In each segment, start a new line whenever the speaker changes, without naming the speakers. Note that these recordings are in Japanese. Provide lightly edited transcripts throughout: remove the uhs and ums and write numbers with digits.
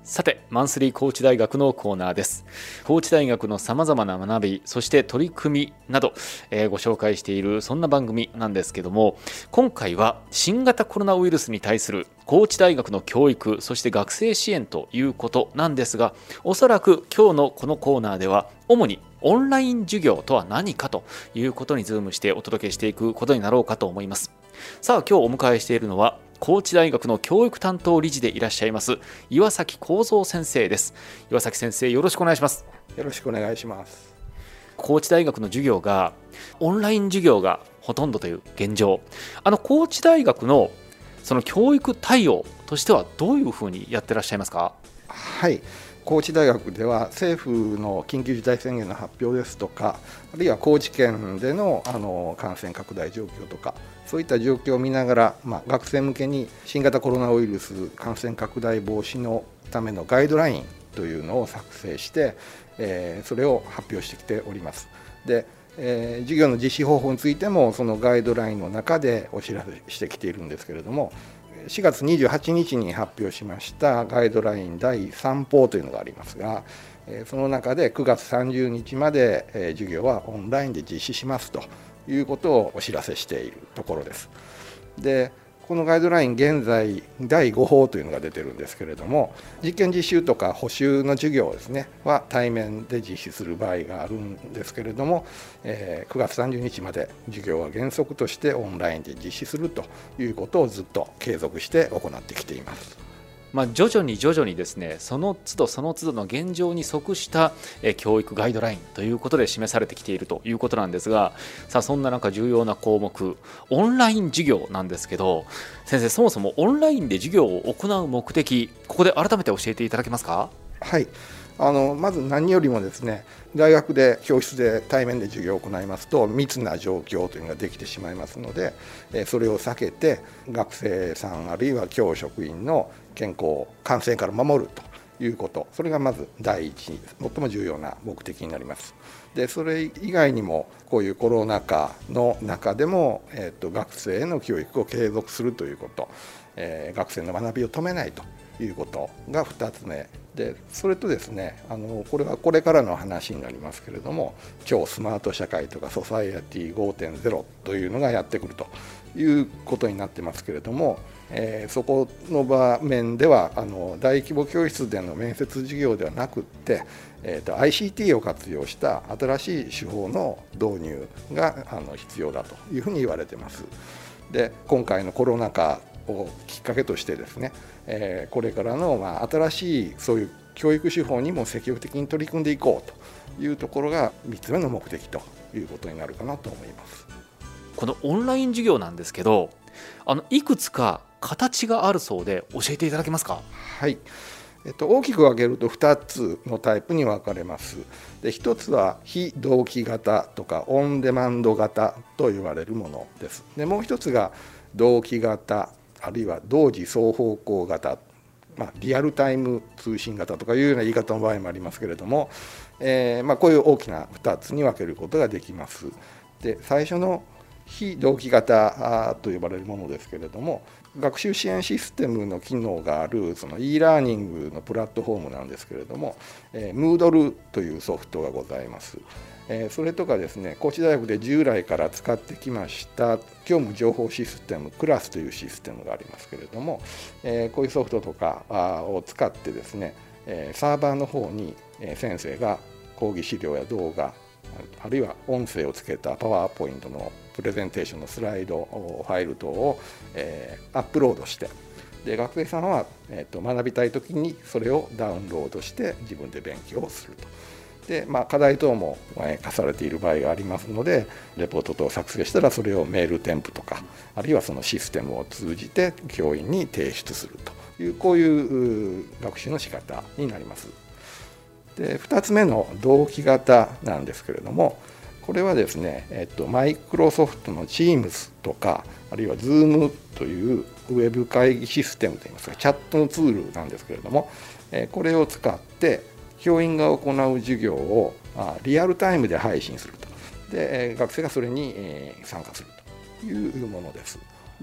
さて、マンスリー高知大学のコーナーです。高知大学のさまざまな学び、そして取り組みなど、ご紹介しているそんな番組なんですけども、今回は新型コロナウイルスに対する高知大学の教育、そして学生支援ということなんですが、おそらく今日のこのコーナーでは主にオンライン授業とは何かということにズームしてお届けしていくことになろうかと思います。さあ、今日お迎えしているのは高知大学の教育担当理事でいらっしゃいます岩崎幸三先生です。岩崎先生、よろしくお願いします。
よろしくお願いします。
高知大学の授業がオンライン授業がほとんどという現状、高知大学のその教育対応としてはどういうふうにやってらっしゃいますか？
はい、高知大学では政府の緊急事態宣言の発表ですとか、あるいは高知県での感染拡大状況とか、そういった状況を見ながら、学生向けに新型コロナウイルス感染拡大防止のためのガイドラインというのを作成して、それを発表してきております。で、授業の実施方法についてもそのガイドラインの中でお知らせしてきているんですけれども、4月28日に発表しましたガイドライン第3報というのがありますが、その中で9月30日まで授業はオンラインで実施しますということをお知らせしているところです。で、このガイドライン現在第5報というのが出てるんですけれども、実験実習とか補習の授業ですねは対面で実施する場合があるんですけれども、9月30日まで授業は原則としてオンラインで実施するということをずっと継続して行ってきています。
徐々にですね、その都度の現状に即した教育ガイドラインということで示されてきているということなんですが、さあそんな中重要な項目、オンライン授業なんですけど、先生、そもそもオンラインで授業を行う目的、ここで改めて教えていただけますか？
はい、まず何よりもですね、大学で教室で対面で授業を行いますと密な状況というのができてしまいますので、それを避けて学生さんあるいは教職員の健康感染から守るということ、それがまず第一に最も重要な目的になります。で、それ以外にもこういうコロナ禍の中でも、学生への教育を継続するということ、学生の学びを止めないということが2つ目で、それとですね、これはこれからの話になりますけれども、超スマート社会とかソサエティ 5.0 というのがやってくるということになってますけれども、そこの場面では大規模教室での面接授業ではなくって、ICT を活用した新しい手法の導入が必要だというふうに言われています。で、今回のコロナ禍をきっかけとしてですね、これからの新しいそういう教育手法にも積極的に取り組んでいこうというところが3つ目の目的ということになるかなと思います。
このオンライン授業なんですけど、いくつか形があるそうで教えていただけますか？
はい、大きく分けると2つのタイプに分かれます。で、1つは非同期型とかオンデマンド型と言われるものです。で、もう1つが同期型あるいは同時双方向型、リアルタイム通信型とかいうような言い方の場合もありますけれども、こういう大きな2つに分けることができます。で、最初の非同期型と呼ばれるものですけれども、学習支援システムの機能があるその e ラーニングのプラットフォームなんですけれども、Moodle というソフトがございます。それとかですね、高知大学で従来から使ってきました業務情報システムクラスというシステムがありますけれども、こういうソフトとかを使ってですね、サーバーの方に先生が講義資料や動画あるいは音声をつけたパワーポイントのプレゼンテーションのスライドファイル等をアップロードして、で、学生さんは学びたい時にそれをダウンロードして自分で勉強をすると。で、課題等も課されている場合がありますので、レポート等を作成したらそれをメール添付とかあるいはそのシステムを通じて教員に提出するという、こういう学習の仕方になります。で、2つ目の同期型なんですけれども、これはですね、マイクロソフトの Teams とかあるいは Zoom というウェブ会議システムといいますかチャットのツールなんですけれども、これを使って教員が行う授業をリアルタイムで配信すると。で、学生がそれに参加するというものです。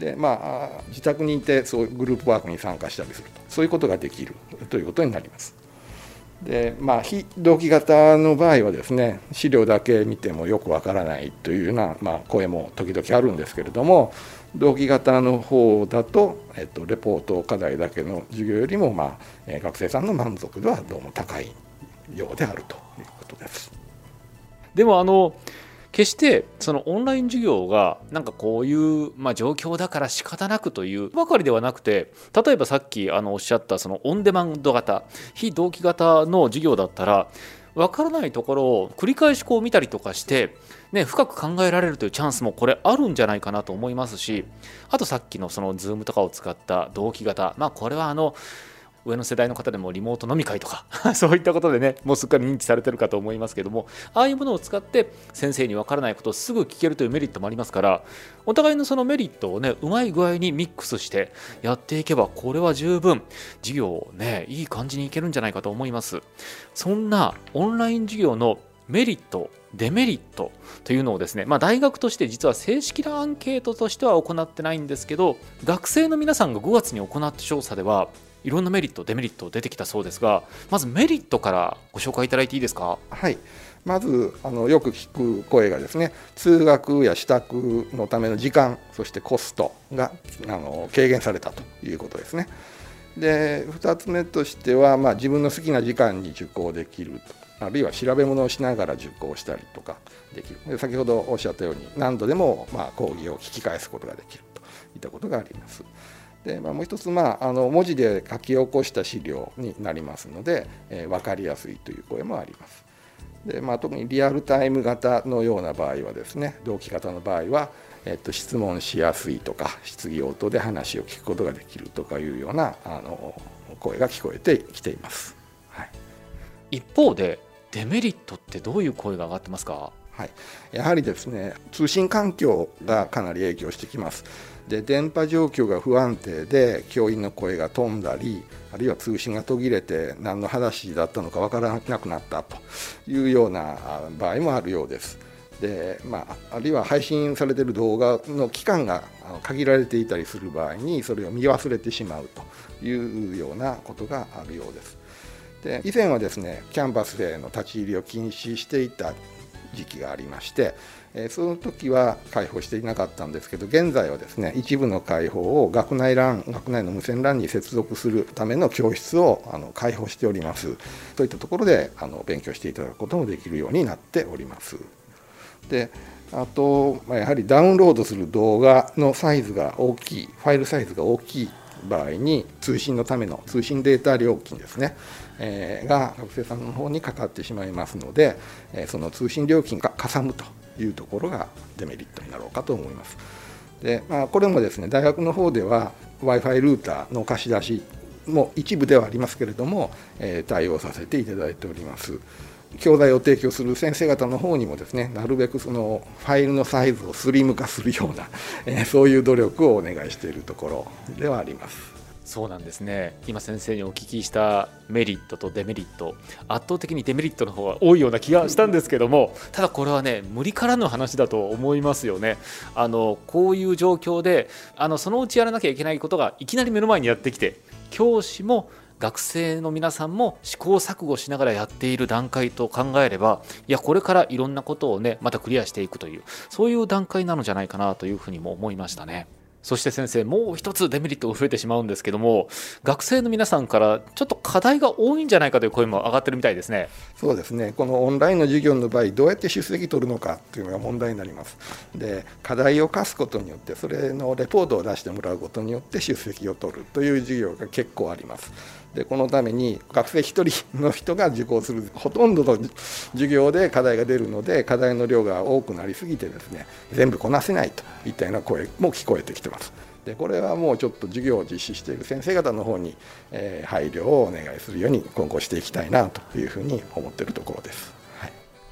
で、自宅にいてそうグループワークに参加したりすると、そういうことができるということになります。で、非同期型の場合はですね、資料だけ見てもよくわからないというような、声も時々あるんですけれども、同期型の方だと、レポート課題だけの授業よりも、学生さんの満足度はどうも高いようであるということです。
でも決してそのオンライン授業がなんかこういう、状況だから仕方なくというばかりではなくて、例えばさっきおっしゃったそのオンデマンド型、非同期型の授業だったら分からないところを繰り返し見たりとかして、深く考えられるというチャンスもこれあるんじゃないかなと思いますし、あとさっきのその Zoom とかを使った同期型、これは上の世代の方でもリモート飲み会とかそういったことでね、もうすっかり認知されてるかと思いますけども、ああいうものを使って先生に分からないことをすぐ聞けるというメリットもありますから、お互いのそのメリットをね、うまい具合にミックスしてやっていけば、これは十分授業をね、いい感じにいけるんじゃないかと思います。そんなオンライン授業のメリット、デメリットというのをですね、大学として実は正式なアンケートとしては行ってないんですけど、学生の皆さんが5月に行った調査ではいろんなメリットデメリット出てきたそうですが、まずメリットからご紹介いただいていいですか。
はい、まずよく聞く声がですね、通学や支度のための時間、そしてコストが軽減されたということですね。で、2つ目としては、自分の好きな時間に受講できると、あるいは調べ物をしながら受講したりとかできる。で、先ほどおっしゃったように何度でも講義を聞き返すことができるといったことがあります。で、もう一つ、文字で書き起こした資料になりますので、分かりやすいという声もあります。で、特にリアルタイム型のような場合はですね、同期型の場合は、質問しやすいとか、質疑応答で話を聞くことができるとかいうような声が聞こえてきています。はい、
一方でデメリットってどういう声が上がってますか。
はい、やはりですね、通信環境がかなり影響してきます。で、電波状況が不安定で教員の声が飛んだり、あるいは通信が途切れて何の話だったのか分からなくなったというような場合もあるようです。で、あるいは配信されている動画の期間が限られていたりする場合にそれを見忘れてしまうというようなことがあるようです。で、以前はですね、キャンパスへの立ち入りを禁止していた時期がありまして、その時は開放していなかったんですけど、現在はですね、一部の開放を学内の無線 LAN に接続するための教室を開放しております。そういったところで勉強していただくこともできるようになっております。で、あと、やはりダウンロードする動画のサイズが大きい、ファイルサイズが大きい場合に通信のための通信データ料金ですね、が学生さんの方にかかってしまいますので、その通信料金がかさむというところがデメリットになろうかと思います。で、これもですね、大学の方では Wi-Fi ルーターの貸し出しも一部ではありますけれども、対応させていただいております。教材を提供する先生方の方にもですね、なるべくそのファイルのサイズをスリム化するような、そういう努力をお願いしているところではあります。
そうなんですね。今先生にお聞きしたメリットとデメリット、圧倒的にデメリットの方が多いような気がしたんですけども、ただこれはね、無理からぬ話だと思いますよね。こういう状況でそのうちやらなきゃいけないことがいきなり目の前にやってきて、教師も学生の皆さんも試行錯誤しながらやっている段階と考えれば、いや、これからいろんなことをね、またクリアしていくという、そういう段階なのじゃないかなというふうにも思いましたね。そして先生、もう一つデメリットが増えてしまうんですけども、学生の皆さんからちょっと課題が多いんじゃないかという声も上がってるみたいですね。
そうですね、このオンラインの授業の場合、どうやって出席取るのかというのが問題になります。で、課題を課すことによって、それのレポートを出してもらうことによって出席を取るという授業が結構あります。で、このために学生1人の人が受講するほとんどの授業で課題が出るので、課題の量が多くなりすぎてですね、全部こなせないといったような声も聞こえてきてます。で、これはもうちょっと授業を実施している先生方の方に配慮をお願いするように今後していきたいなというふうに思っているところです。はい、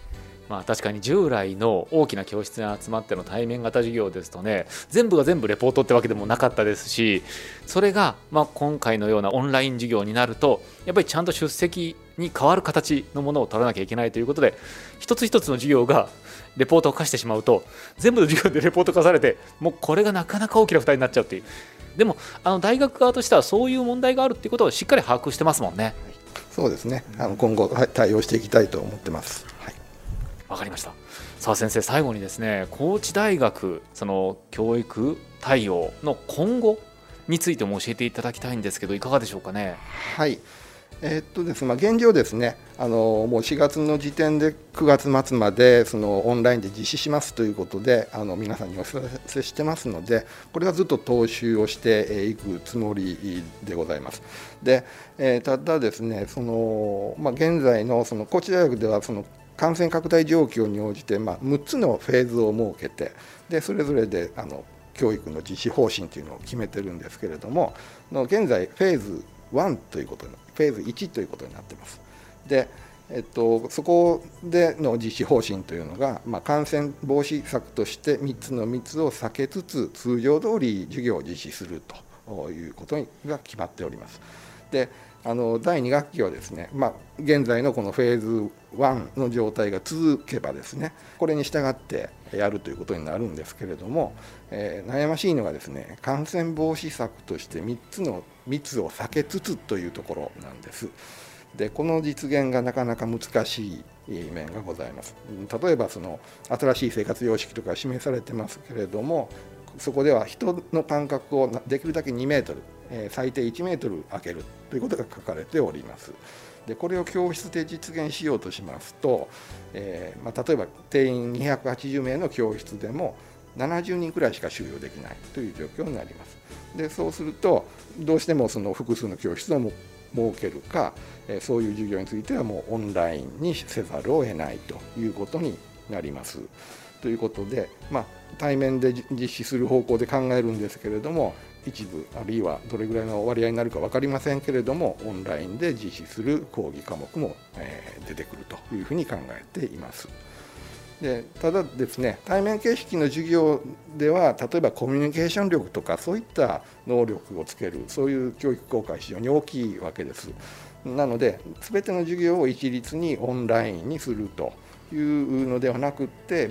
確かに従来の大きな教室に集まっての対面型授業ですとね、全部が全部レポートってわけでもなかったですし、それが今回のようなオンライン授業になるとやっぱりちゃんと出席に変わる形のものを取らなきゃいけないということで、一つ一つの授業がレポートを課してしまうと全部の授業でレポート化されて、もうこれがなかなか大きな負担になっちゃうっていう。でも大学側としてはそういう問題があるっていうことをしっかり把握してますもんね。
そうですね、今後、対応していきたいと思ってます。
わかりました。さあ先生、最後にですね、高知大学その教育対応の今後についても教えていただきたいんですけど、いかがでしょうかね。
はい、ですね、現状ですね、もう4月の時点で9月末までそのオンラインで実施しますということで皆さんにお知らせしてますので、これはずっと踏襲をしていくつもりでございます。で、ただですね、現在の高知大学では感染拡大状況に応じて6つのフェーズを設けて、でそれぞれで教育の実施方針というのを決めてるんですけれども、現在フェーズ1ということに、フェーズ1ということになっています。で、そこでの実施方針というのが、感染防止策として3つの密を避けつつ通常通り授業を実施するということが決まっております。で第2学期はですね、現在のこのフェーズ1の状態が続けばですね、これに従ってやるということになるんですけれども、悩ましいのがですね、感染防止策として3つの密を避けつつというところなんです。でこの実現がなかなか難しい面がございます。例えば新しい生活様式とか示されてますけれども、そこでは人の間隔をできるだけ2メートル、最低1メートル空けるということが書かれております。でこれを教室で実現しようとしますと、例えば定員280名の教室でも70人くらいしか収容できないという状況になります。でそうするとどうしても複数の教室を設けるか、そういう授業についてはもうオンラインにせざるを得ないということになります。ということで、対面で実施する方向で考えるんですけれども、一部あるいはどれぐらいの割合になるか分かりませんけれども、オンラインで実施する講義科目も出てくるというふうに考えています。でただですね、対面形式の授業では例えばコミュニケーション力とかそういった能力をつける、そういう教育効果は非常に大きいわけです。なので全ての授業を一律にオンラインにするというのではなくって、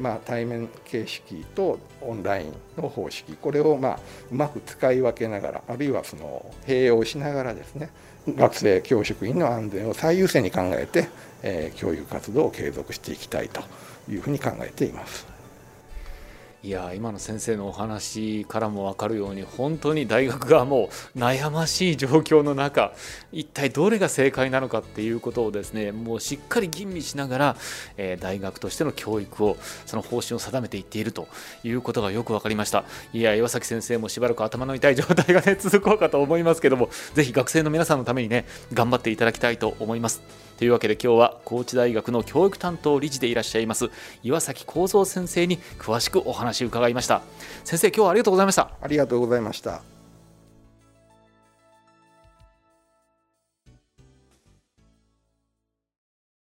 対面形式とオンラインの方式、これをうまく使い分けながら、あるいは併用しながらですね、学生教職員の安全を最優先に考えて、教育活動を継続していきたいというふうに考えています。
いや今の先生のお話からも分かるように、本当に大学がもう悩ましい状況の中、一体どれが正解なのかっていうことをですね、もうしっかり吟味しながら、大学としての教育を、その方針を定めていっているということがよく分かりました。いや岩崎先生もしばらく頭の痛い状態がね続こうかと思いますけども、ぜひ学生の皆さんのためにね頑張っていただきたいと思います。というわけで今日は高知大学の教育担当理事でいらっしゃいます岩崎幸三先生に詳しくお話を伺いました。先生、今日はありがとうございました。
ありがとうございました。